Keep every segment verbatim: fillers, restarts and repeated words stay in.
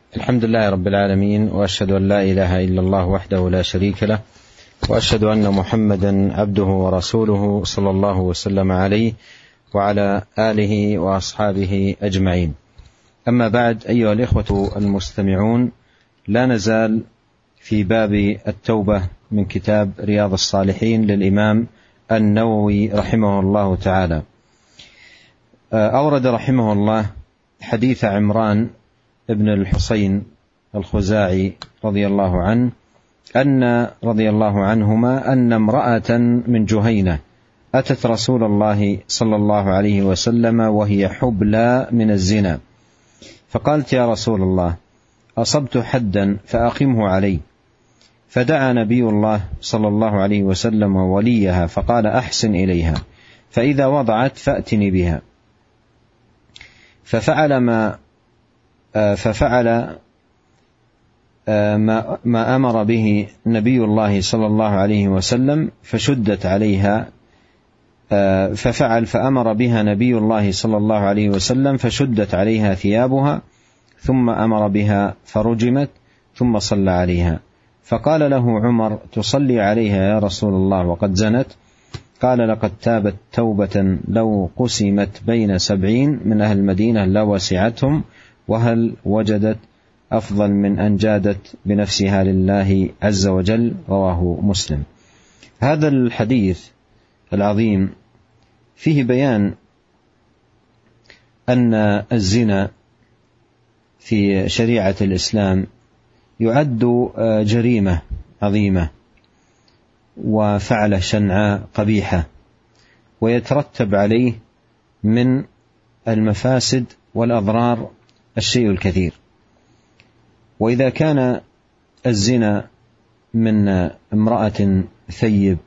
الحمد لله رب العالمين، وأشهد أن لا إله إلا الله وحده لا شريك له، وأشهد أن محمدا عبده ورسوله صلى الله وسلم عليه وعلى آله وأصحابه أجمعين. أما بعد، أيها الإخوة المستمعون، لا نزال في باب التوبة من كتاب رياض الصالحين للإمام النووي رحمه الله تعالى. أورد رحمه الله حديث عمران ابن الحصين الخزاعي رضي الله عنه أن رضي الله عنهما أن امرأة من جهينة أتت رسول الله صلى الله عليه وسلم وهي حبلى من الزنا، فقالت: يا رسول الله، أصبت حدا فأقمه علي. فدعا نبي الله صلى الله عليه وسلم وليها فقال: أحسن إليها، فإذا وضعت فأتني بها. ففعل ما ففعل ما, ما أمر به نبي الله صلى الله عليه وسلم، فشدت عليها ففعل فأمر بها نبي الله صلى الله عليه وسلم فشدت عليها ثيابها، ثم أمر بها فرجمت، ثم صلى عليها. فقال له عمر: تصلي عليها يا رسول الله وقد زنت؟ قال: لقد تابت توبة لو قسمت بين سبعين من أهل المدينة لوسعتهم، وهل وجدت أفضل من أن جادت بنفسها لله عز وجل. رواه مسلم. هذا الحديث العظيم فيه بيان أن الزنا في شريعة الإسلام يعد جريمة عظيمة وفعل شنعاء قبيحة، ويترتب عليه من المفاسد والأضرار الشيء الكثير. وإذا كان الزنا من امرأة ثيب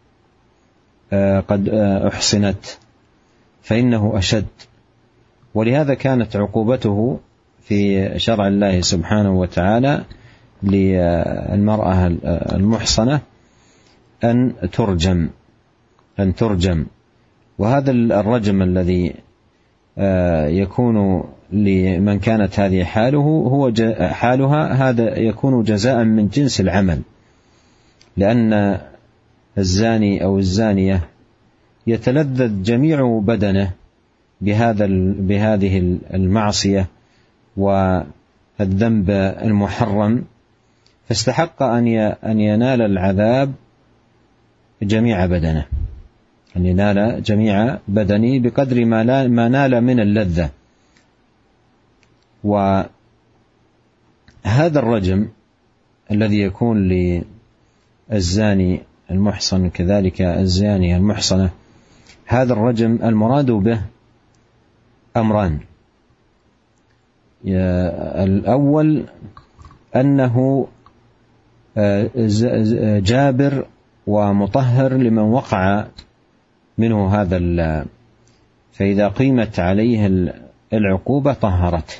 قد أحصنت فإنه أشد، ولهذا كانت عقوبته في شرع الله سبحانه وتعالى للمرأة المحصنة أن ترجم أن ترجم وهذا الرجم الذي يكون لمن كانت هذه حاله هو حالها هذا يكون جزاء من جنس العمل، لأن الزاني أو الزانية يتلذذ جميع بدنه بهذا بهذه المعصية والذنب المحرم، فاستحق أن ينال العذاب جميع بدنه، أن ينال جميع بدنه بقدر ما نال من اللذة. وهذا الرجم الذي يكون للزاني المحصن كذلك الزانية المحصنة، هذا الرجم المراد به أمران: الأول أنه جابر ومطهر لمن وقع منه هذا، فإذا قيمت عليه العقوبة طهرته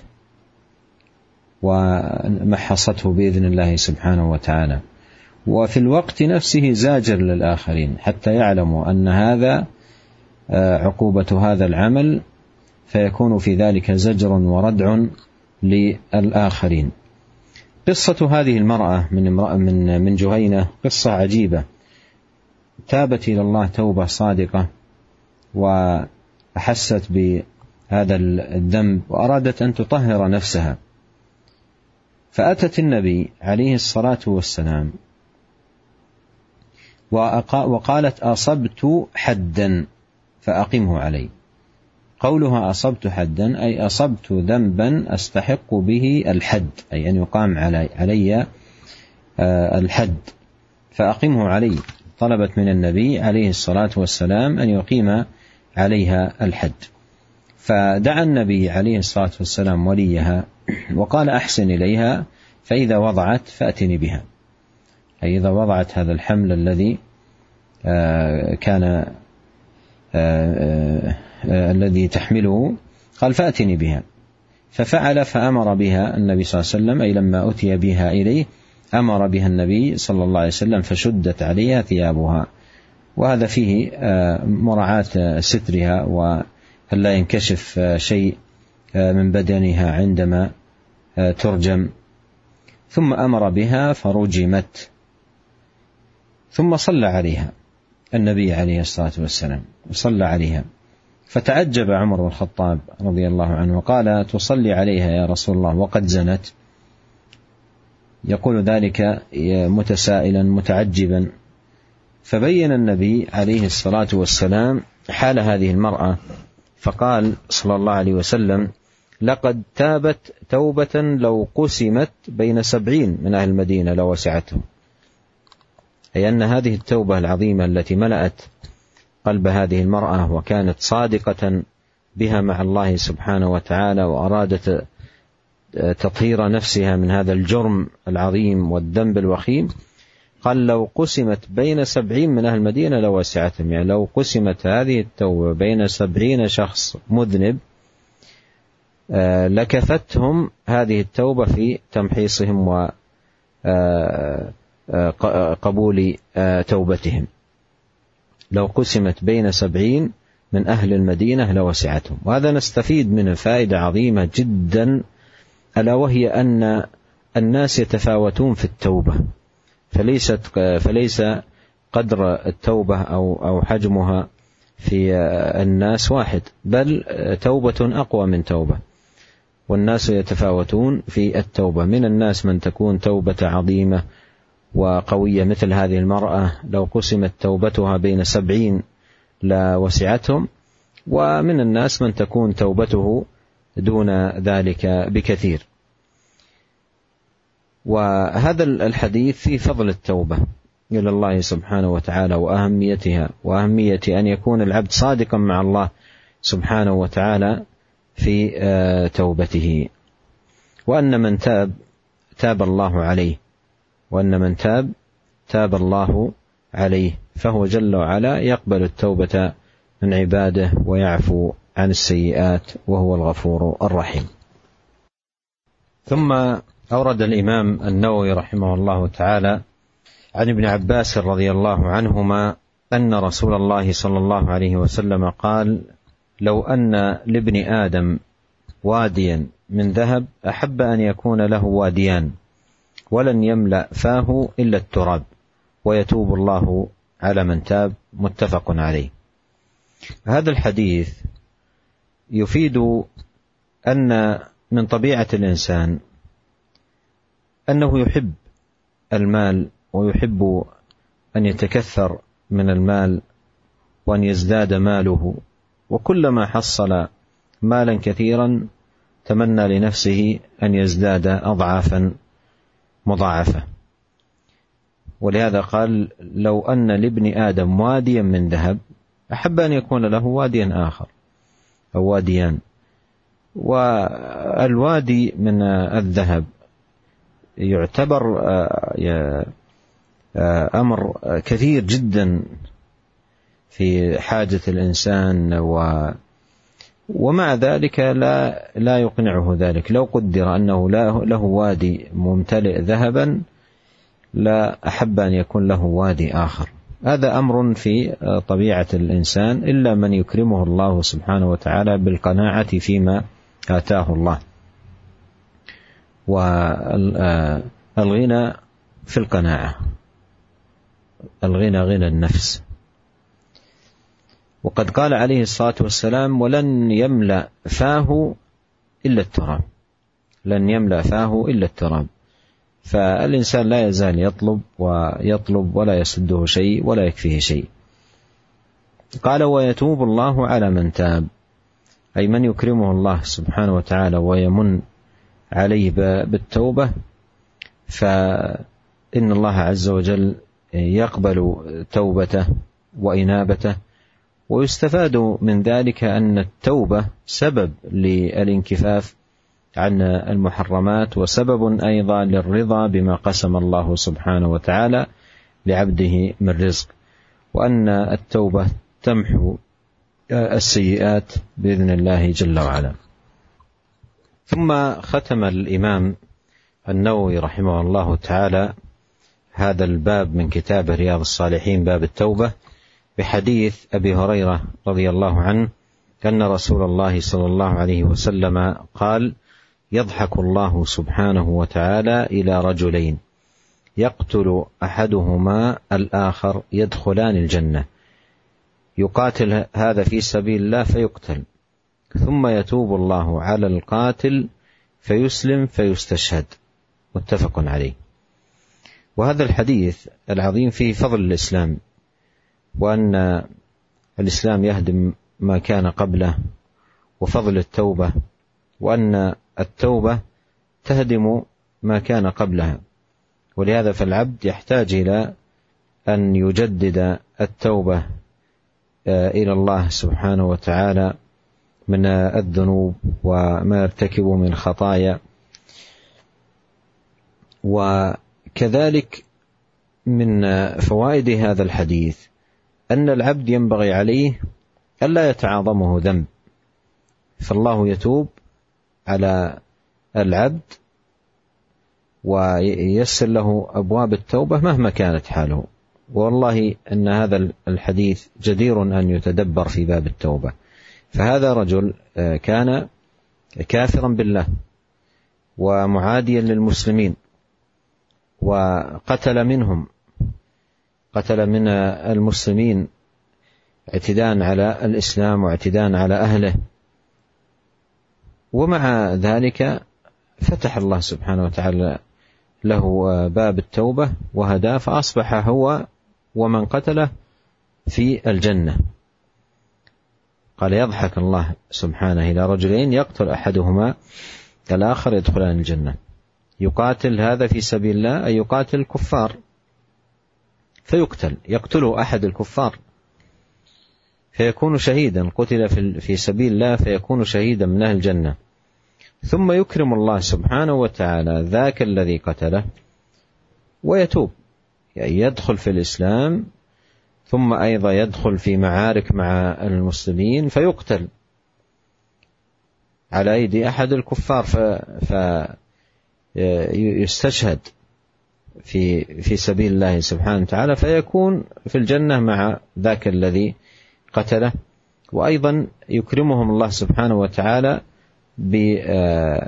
ومحصته بإذن الله سبحانه وتعالى. وفي الوقت نفسه زاجر للآخرين حتى يعلموا أن هذا عقوبة هذا العمل، فيكون في ذلك زجر وردع للآخرين. قصة هذه المرأة من امرأة من من جهينة قصة عجيبة، تابت إلى الله توبة صادقة وأحست بهذا الذنب وأرادت أن تطهر نفسها، فأتت النبي عليه الصلاة والسلام وقالت: أصبت حدا فأقمه علي. قولها أصبت حدا أي أصبت ذنبا أستحق به الحد، أي أن يقام علي, علي الحد، فأقمه علي. طلبت من النبي عليه الصلاة والسلام أن يقيم عليها الحد، فدعا النبي عليه الصلاة والسلام وليها وقال: أحسن إليها، فإذا وضعت فأتني بها، أي إذا وضعت هذا الحمل الذي كان الذي تحمله، قال: فأتني بها. ففعل فأمر بها النبي صلى الله عليه وسلم، أي لما أتي بها إليه أمر بها النبي صلى الله عليه وسلم فشدت عليها ثيابها. وهذا فيه مراعاة سترها وألا ينكشف شيء من بدنها عندما ترجم، ثم أمر بها فرجمت، ثم صلى عليها النبي عليه الصلاة والسلام، صلى عليها، فتعجب عمر بن الخطاب رضي الله عنه وقال: تصلي عليها يا رسول الله وقد زنت؟ يقول ذلك متسائلا متعجبا. فبين النبي عليه الصلاة والسلام حال هذه المرأة، فقال صلى الله عليه وسلم: لقد تابت توبة لو قسمت بين سبعين من أهل المدينة لوسعتهم، أي أن هذه التوبة العظيمة التي ملأت قلب هذه المرأة وكانت صادقة بها مع الله سبحانه وتعالى، وأرادت تطهير نفسها من هذا الجرم العظيم والذنب الوخيم، قال: لو قسمت بين سبعين من أهل المدينة لوسعتهم، يعني لو قسمت هذه التوبة بين سبعين شخص مذنب لكفتهم هذه التوبة في تمحيصهم وقبول توبتهم. لو قسمت بين سبعين من أهل المدينة لوسعتهم. وهذا نستفيد منه فائدة عظيمة جدا، ألا وهي أن الناس يتفاوتون في التوبة، فليست فليس قدر التوبة أو أو حجمها في الناس واحد، بل توبة أقوى من توبة، والناس يتفاوتون في التوبة. من الناس من تكون توبة عظيمة وقوية مثل هذه المرأة لو قسمت توبتها بين سبعين لوسعتهم، ومن الناس من تكون توبته دون ذلك بكثير. وهذا الحديث في فضل التوبة إلى الله سبحانه وتعالى وأهميتها، وأهمية أن يكون العبد صادقا مع الله سبحانه وتعالى في توبته، وأن من تاب تاب الله عليه، وأن من تاب تاب الله عليه، فهو جل وعلا يقبل التوبة من عباده ويعفو عن السيئات، وهو الغفور الرحيم. ثم أورد الإمام النووي رحمه الله تعالى عن ابن عباس رضي الله عنهما أن رسول الله صلى الله عليه وسلم قال: لو أن لابن آدم واديا من ذهب أحب أن يكون له واديان ولن يملأ فاه إلا التراب ويتوب الله على من تاب. متفق عليه. هذا الحديث يفيد أن من طبيعة الإنسان أنه يحب المال ويحب أن يتكثر من المال وأن يزداد ماله، وكلما حصل مالا كثيرا تمنى لنفسه أن يزداد أضعافا مضاعفة. ولهذا قال: لو أن لابن آدم واديا من ذهب أحب أن يكون له واديا آخر أو واديان. والوادي من الذهب يعتبر أمر كثير جدا في حاجة الإنسان، و ومع ذلك لا لا يقنعه ذلك. لو قدر أنه له وادي ممتلئ ذهبا لا أحب أن يكون له وادي آخر. هذا أمر في طبيعة الإنسان، إلا من يكرمه الله سبحانه وتعالى بالقناعة فيما آتاه الله. والغنى في القناعة، الغنى غنى النفس. وقد قال عليه الصلاة والسلام: ولن يملأ فاه إلا التراب، لن يملأ فاه إلا التراب. فالإنسان لا يزال يطلب ويطلب ولا يسده شيء ولا يكفيه شيء. قال: ويتوب الله على من تاب، أي من يكرمه الله سبحانه وتعالى ويمن عليه بالتوبة، فإن الله عز وجل يقبل توبته وإنابته. ويستفاد من ذلك أن التوبة سبب للانكفاف عن المحرمات، وسبب أيضا للرضا بما قسم الله سبحانه وتعالى لعبده من رزق، وأن التوبة تمحو السيئات بإذن الله جل وعلا. ثم ختم الإمام النووي رحمه الله تعالى هذا الباب من كتاب رياض الصالحين، باب التوبة، بحديث أبي هريرة رضي الله عنه أن رسول الله صلى الله عليه وسلم قال: يضحك الله سبحانه وتعالى إلى رجلين يقتل أحدهما الآخر يدخلان الجنة، يقاتل هذا في سبيل الله فيقتل، ثم يتوب الله على القاتل فيسلم فيستشهد، متفق عليه. وهذا الحديث العظيم فيه فضل الإسلام، وأن الإسلام يهدم ما كان قبله، وفضل التوبة، وأن التوبة تهدم ما كان قبلها. ولهذا فالعبد يحتاج إلى أن يجدد التوبة إلى الله سبحانه وتعالى من الذنوب وما يرتكب من خطايا. وكذلك من فوائد هذا الحديث أن العبد ينبغي عليه ألا يتعاظمه ذنب، فالله يتوب على العبد وييسر له أبواب التوبة مهما كانت حاله. والله أن هذا الحديث جدير أن يتدبر في باب التوبة. فهذا رجل كان كافرا بالله ومعاديا للمسلمين، وقتل منهم قتل من المسلمين اعتداء على الإسلام واعتداء على أهله، ومع ذلك فتح الله سبحانه وتعالى له باب التوبة وهداه، فأصبح هو ومن قتله في الجنة. قال يضحك الله سبحانه إلى رجلين يقتل أحدهما الآخر يدخلان الجنة، يقاتل هذا في سبيل الله، أي يقاتل الكفار فيقتل، يقتله أحد الكفار فيكون شهيدا، قتل في سبيل الله فيكون شهيدا من أهل الجنة. ثم يكرم الله سبحانه وتعالى ذاك الذي قتله ويتوب، يعني يدخل في الإسلام، ثم أيضا يدخل في معارك مع المسلمين فيقتل على أيدي أحد الكفار فيستشهد في في سبيل الله سبحانه وتعالى، فيكون في الجنة مع ذاك الذي قتله. وأيضا يكرمهم الله سبحانه وتعالى بأن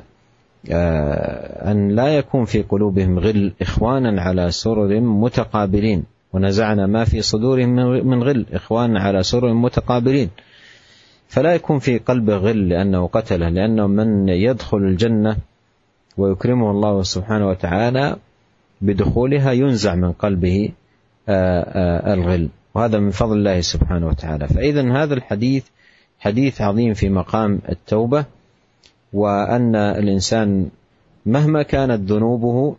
لا يكون في قلوبهم غل، إخوانا على سرر متقابلين، ونزعنا ما في صدورهم من غل، إخوانا على سرر متقابلين. فلا يكون في قلبه غل لأنه قتله، لأنه من يدخل الجنة ويكرمه الله سبحانه وتعالى بدخولها ينزع من قلبه الغل، وهذا من فضل الله سبحانه وتعالى. فإذن هذا الحديث حديث عظيم في مقام التوبة، وأن الإنسان مهما كانت ذنوبه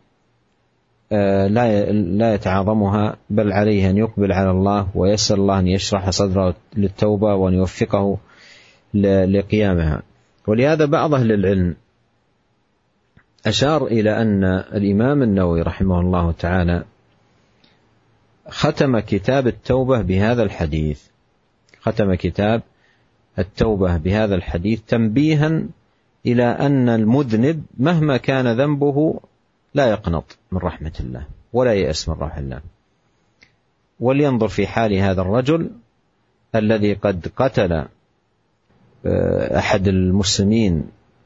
لا يتعاظمها، بل عليه أن يقبل على الله ويسأل الله أن يشرح صدره للتوبة وأن يوفقه لقيامها. ولهذا بعض أهل العلم أشار إلى أن الإمام النووي رحمه الله تعالى ختم كتاب التوبة بهذا الحديث، ختم كتاب التوبة بهذا الحديث تنبيها إلى أن المذنب مهما كان ذنبه لا يقنط من رحمة الله ولا يأس من روح الله. ولينظر في حال هذا الرجل الذي قد قتل أحد المسلمين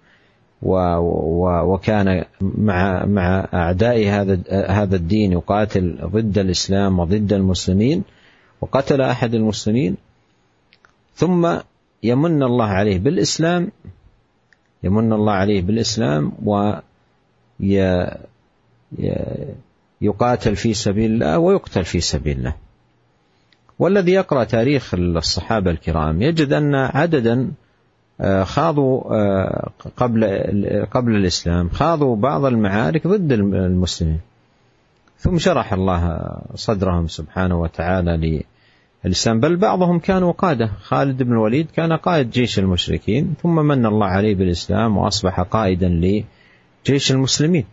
وكان مع مع أعداء هذا هذا الدين يقاتل ضد الإسلام وضد المسلمين، وقتل أحد المسلمين، ثم يمن الله عليه بالإسلام يمن الله عليه بالإسلام ويقاتل في سبيل الله ويقتل في سبيل الله. والذي يقرأ تاريخ الصحابة الكرام يجد أن عددا خاضوا قبل قبل الإسلام خاضوا بعض المعارك ضد المسلمين، ثم شرح الله صدرهم سبحانه وتعالى للإسلام، بل بعضهم كانوا قادة. خالد بن الوليد كان قائد جيش المشركين، ثم من الله عليه بالإسلام وأصبح قائدا لجيش المسلمين.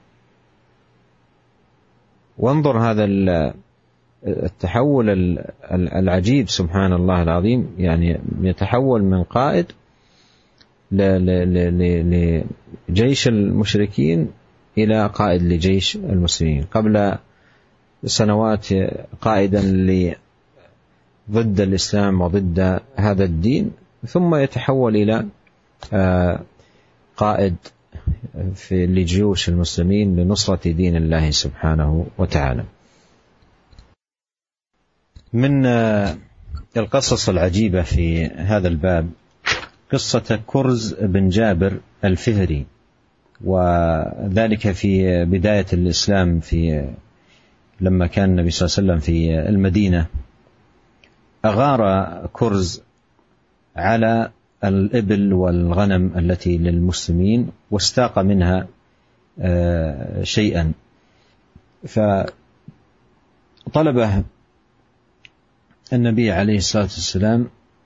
وانظر هذا التحول العجيب سبحان الله العظيم، يعني يتحول من قائد لجيش المشركين إلى قائد لجيش المسلمين، قبل سنوات قائدا ضد الإسلام وضد هذا الدين، ثم يتحول إلى قائد في لجيوش المسلمين لنصرة دين الله سبحانه وتعالى. من القصص العجيبة في هذا الباب قصة كرز بن جابر الفهري، وذلك في بداية الإسلام، في لما كان النبي صلى الله عليه وسلم في المدينة أغار كرز على الإبل والغنم التي للمسلمين واستاق منها شيئا، فطلبه النبي عليه الصلاة والسلام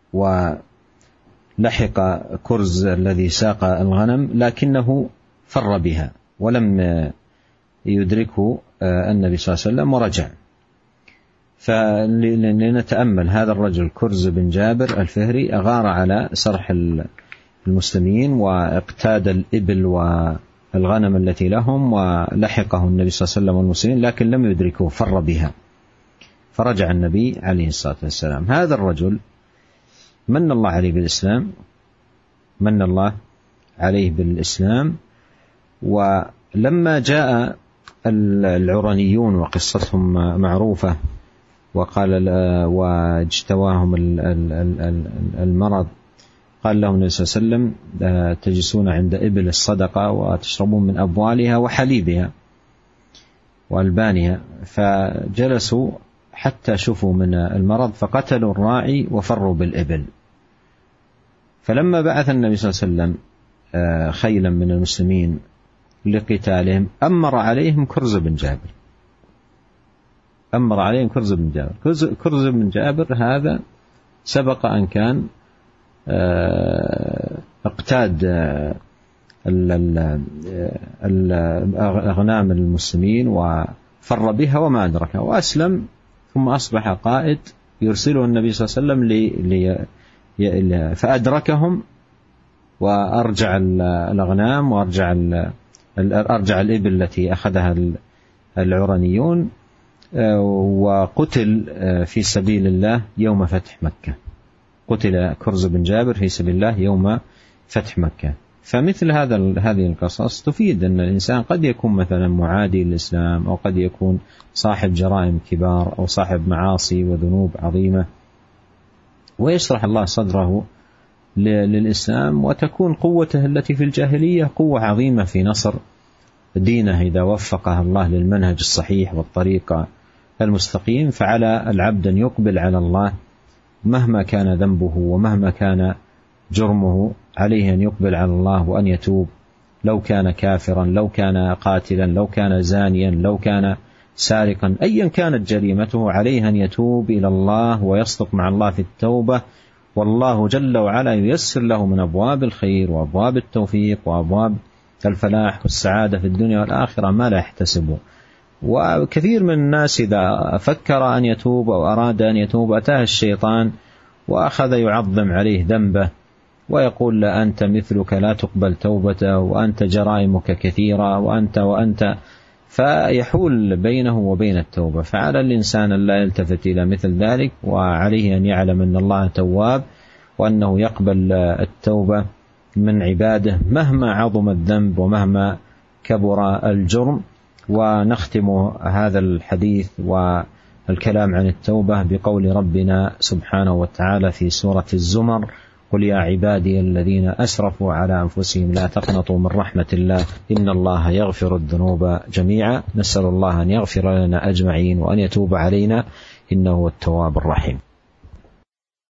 ولحق كرز الذي ساق الغنم، لكنه فر بها ولم يدركه النبي صلى الله عليه وسلم ورجع. فلنتأمل هذا الرجل كرز بن جابر الفهري أغار على سرح المسلمين واقتاد الإبل والغنم التي لهم، ولحقه النبي صلى الله عليه وسلم والمسلمين لكن لم يدركه، فر بها، فرجع النبي عليه الصلاة والسلام. هذا الرجل من الله عليه بالإسلام، من الله عليه بالإسلام ولما جاء العرنيون وقصتهم معروفة، وقال واجتواهم المرض، قال لهم النبي صلى الله عليه وسلم تجلسون عند إبل الصدقة وتشربون من أبوالها وحليبها وألبانها، فجلسوا حتى شفوا من المرض فقتلوا الراعي وفروا بالإبل. فلما بعث النبي صلى الله عليه وسلم خيلا من المسلمين لقتالهم أمر عليهم كرز بن جابر، أمر عليهم كرز بن جابر. كرز بن جابر هذا سبق أن كان اقتاد الأغنام المسلمين وفر بها وما أدركها وأسلم، ثم أصبح قائد يرسله النبي صلى الله عليه وسلم لي فأدركهم وأرجع الأغنام وأرجع أرجع الإبل التي أخذها العرنيون، وقتل في سبيل الله يوم فتح مكة. قتل كرز بن جابر في سبيل الله يوم فتح مكة. فمثل هذا هذه القصص تفيد أن الإنسان قد يكون مثلا معادي للإسلام، أو قد يكون صاحب جرائم كبار، أو صاحب معاصي وذنوب عظيمة، ويشرح الله صدره للإسلام، وتكون قوته التي في الجاهلية قوة عظيمة في نصر دينه إذا وفقه الله للمنهج الصحيح والطريق المستقيم. فعلى العبد أن يقبل على الله مهما كان ذنبه ومهما كان جرمه، عليه أن يقبل على الله وأن يتوب، لو كان كافرا، لو كان قاتلا، لو كان زانيا، لو كان سارقا، أيا كانت جريمته، عليه أن يتوب إلى الله ويصدق مع الله في التوبة، والله جل وعلا ييسر له من أبواب الخير وأبواب التوفيق وأبواب الفلاح والسعادة في الدنيا والآخرة ما لا يحتسبه. وكثير من الناس إذا فكر أن يتوب أو أراد أن يتوب أتاه الشيطان وأخذ يعظم عليه ذنبه ويقول لا أنت مثلك لا تقبل توبته، وأنت جرائمك كثيرة، وأنت وأنت فيحول بينه وبين التوبة. فعلى الإنسان أن لا يلتفت إلى مثل ذلك، وعليه أن يعلم أن الله تواب، وأنه يقبل التوبة من عباده مهما عظم الذنب ومهما كبر الجرم. ونختم هذا الحديث والكلام عن التوبة بقول ربنا سبحانه وتعالى في سورة الزمر: قل يا عبادي الذين أسرفوا على أنفسهم لا تقنطوا من رحمة الله إن الله يغفر الذنوب جميعا. نسأل الله أن يغفر لنا أجمعين وأن يتوب علينا إنه هو التواب الرحيم.